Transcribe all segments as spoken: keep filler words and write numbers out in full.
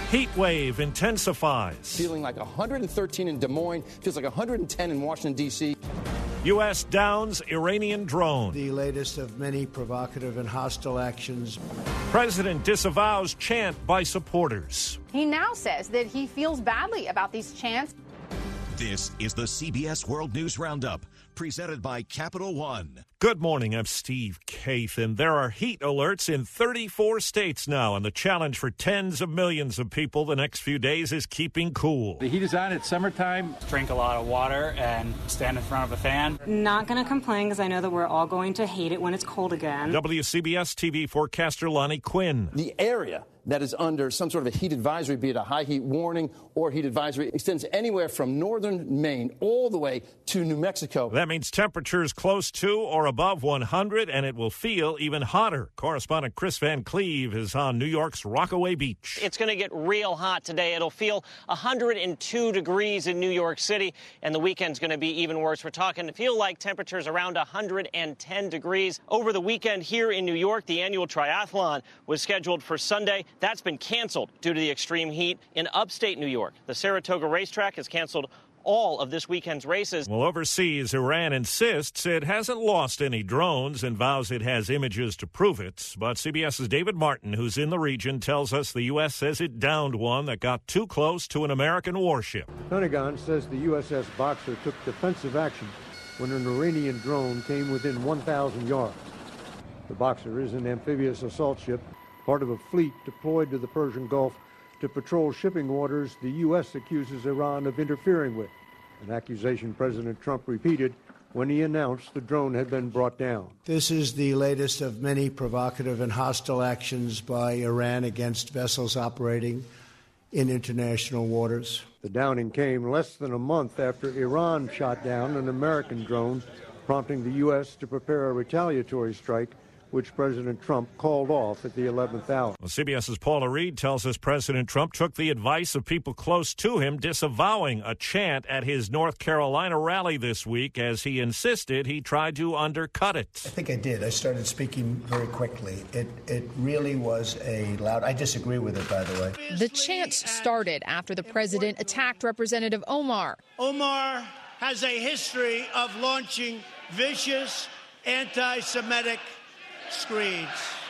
Heat wave intensifies. Feeling like one hundred thirteen in Des Moines, feels like one hundred ten in Washington, D C U S downs Iranian drone. The latest of many provocative and hostile actions. President disavows chant by supporters. He now says that he feels badly about these chants. This is the C B S World News Roundup, presented by Capital One. Good morning, I'm Steve Kathan. There are heat alerts in thirty-four states now, and the challenge for tens of millions of people the next few days is keeping cool. The heat is on, it's summertime. Drink a lot of water and stand in front of a fan. Not going to complain because I know that we're all going to hate it when it's cold again. W C B S T V forecaster Lonnie Quinn. The area that is under some sort of a heat advisory, be it a high heat warning or heat advisory, extends anywhere from northern Maine all the way to New Mexico. That means temperatures close to or above one hundred, and it will feel even hotter. Correspondent Chris Van Cleve is on New York's Rockaway Beach. It's going to get real hot today. It'll feel one hundred two degrees in New York City, and the weekend's going to be even worse. We're talking to feel like temperatures around one hundred ten degrees. Over the weekend here in New York, the annual triathlon was scheduled for Sunday. That's been canceled due to the extreme heat. In upstate New York, the Saratoga racetrack has canceled all of this weekend's races. Well, overseas, Iran insists it hasn't lost any drones and vows it has images to prove it. But CBS's David Martin, who's in the region, tells us the U S says it downed one that got too close to an American warship. The Pentagon says the U S S Boxer took defensive action when an Iranian drone came within one thousand yards. The Boxer is an amphibious assault ship, part of a fleet deployed to the Persian Gulf to patrol shipping waters the U S accuses Iran of interfering with, an accusation President Trump repeated when he announced the drone had been brought down. This is the latest of many provocative and hostile actions by Iran against vessels operating in international waters. The downing came less than a month after Iran shot down an American drone, prompting the U S to prepare a retaliatory strike, which President Trump called off at the eleventh hour. Well, CBS's Paula Reed tells us President Trump took the advice of people close to him, disavowing a chant at his North Carolina rally this week as he insisted he tried to undercut it. I think I did. I started speaking very quickly. It it really was a loud... I disagree with it, by the way. The chants started after the president attacked Representative Omar. Omar has a history of launching vicious anti-Semitic screeds.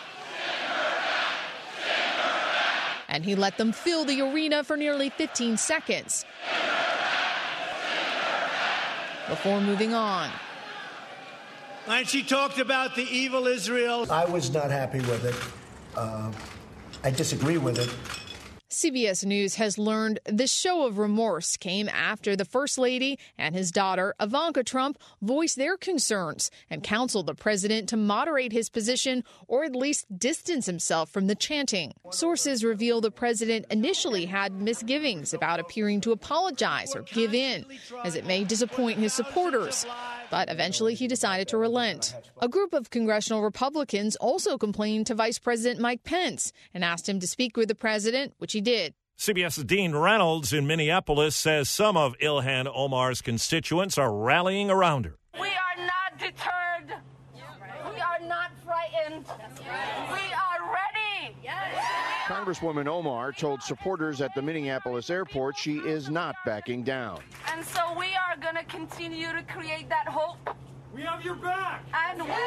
And he let them fill the arena for nearly fifteen seconds before moving on. And she talked about the evil Israel. I was not happy with it. Uh, I disagree with it. C B S News has learned the show of remorse came after the First Lady and his daughter, Ivanka Trump, voiced their concerns and counseled the president to moderate his position or at least distance himself from the chanting. Sources reveal the president initially had misgivings about appearing to apologize or give in, as it may disappoint his supporters. But eventually he decided to relent. A group of congressional Republicans also complained to Vice President Mike Pence and asked him to speak with the president, which he did. CBS's Dean Reynolds in Minneapolis says some of Ilhan Omar's constituents are rallying around her. We are not deterred. We are not frightened. We are ready. Congresswoman Omar told supporters at the Minneapolis airport she is not backing down. And so we are going to continue to create that hope. We have your back. And we...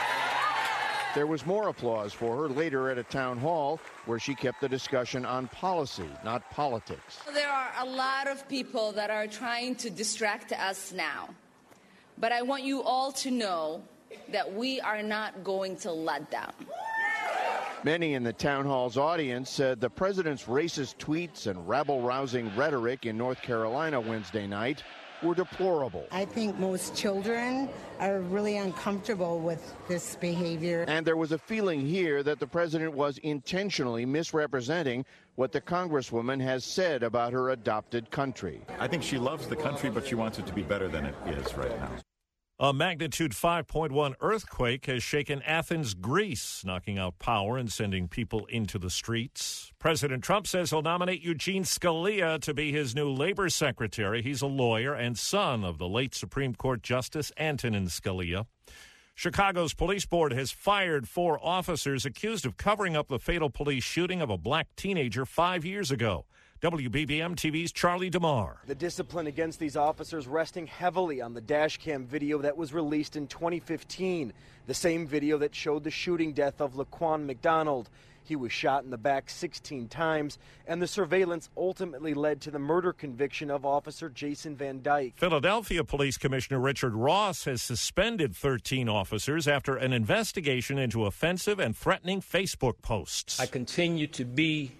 There was more applause for her later at a town hall where she kept the discussion on policy, not politics. There are a lot of people that are trying to distract us now. But I want you all to know that we are not going to let down. Many in the town hall's audience said the president's racist tweets and rabble-rousing rhetoric in North Carolina Wednesday night were deplorable. I think most children are really uncomfortable with this behavior. And there was a feeling here that the president was intentionally misrepresenting what the congresswoman has said about her adopted country. I think she loves the country, but she wants it to be better than it is right now. A magnitude five point one earthquake has shaken Athens, Greece, knocking out power and sending people into the streets. President Trump says he'll nominate Eugene Scalia to be his new labor secretary. He's a lawyer and son of the late Supreme Court Justice Antonin Scalia. Chicago's police board has fired four officers accused of covering up the fatal police shooting of a black teenager five years ago. W B B M T V's Charlie DeMar. The discipline against these officers resting heavily on the dash cam video that was released in twenty fifteen, the same video that showed the shooting death of Laquan McDonald. He was shot in the back sixteen times, and the surveillance ultimately led to the murder conviction of Officer Jason Van Dyke. Philadelphia Police Commissioner Richard Ross has suspended thirteen officers after an investigation into offensive and threatening Facebook posts. I continue to be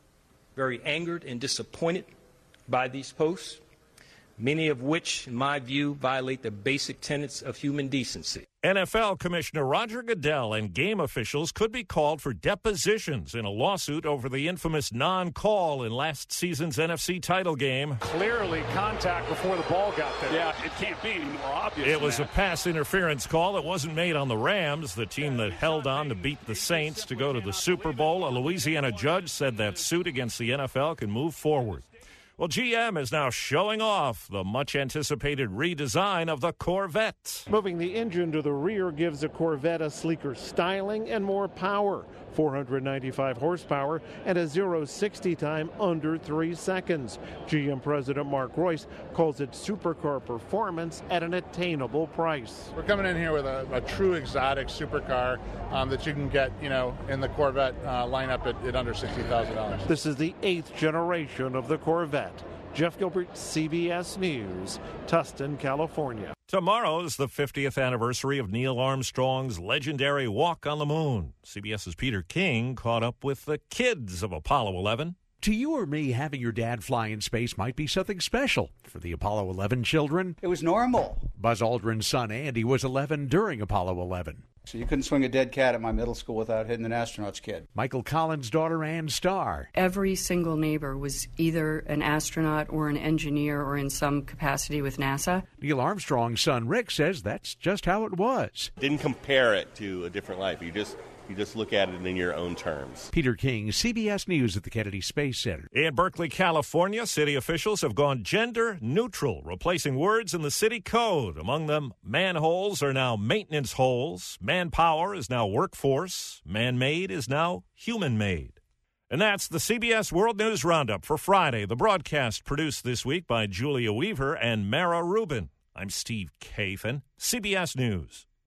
very angered and disappointed by these posts, many of which, in my view, violate the basic tenets of human decency. N F L Commissioner Roger Goodell and game officials could be called for depositions in a lawsuit over the infamous non-call in last season's N F C title game. Clearly contact before the ball got there. Yeah, it can't be any more obvious. It was a pass interference call that wasn't made on the Rams, the team that held on to beat the Saints to go to the Super Bowl. A Louisiana judge said that suit against the N F L can move forward. Well, G M is now showing off the much-anticipated redesign of the Corvette. Moving the engine to the rear gives the Corvette a sleeker styling and more power. four hundred ninety-five horsepower and a zero to sixty time under three seconds. G M President Mark Reuss calls it supercar performance at an attainable price. We're coming in here with a, a true exotic supercar um, that you can get, you know, in the Corvette uh, lineup at, at under sixty thousand dollars. This is the eighth generation of the Corvette. Jeff Gilbert, C B S News, Tustin, California. Tomorrow is the fiftieth anniversary of Neil Armstrong's legendary walk on the moon. CBS's Peter King caught up with the kids of Apollo eleven. To you or me, having your dad fly in space might be something special. For the Apollo eleven children, it was normal. Buzz Aldrin's son Andy was eleven during Apollo eleven. So you couldn't swing a dead cat at my middle school without hitting an astronaut's kid. Michael Collins' daughter Ann Starr. Every single neighbor was either an astronaut or an engineer or in some capacity with NASA. Neil Armstrong's son Rick says that's just how it was. Didn't compare it to a different life. You just you just look at it in your own terms. Peter King, C B S News at the Kennedy Space Center. In Berkeley, California, city officials have gone gender neutral, replacing words in the city code. Among them, manholes are now maintenance holes. Manpower is now workforce. Man-made is now human-made. And that's the C B S World News Roundup for Friday. The broadcast produced this week by Julia Weaver and Mara Rubin. I'm Steve Kathan, C B S News.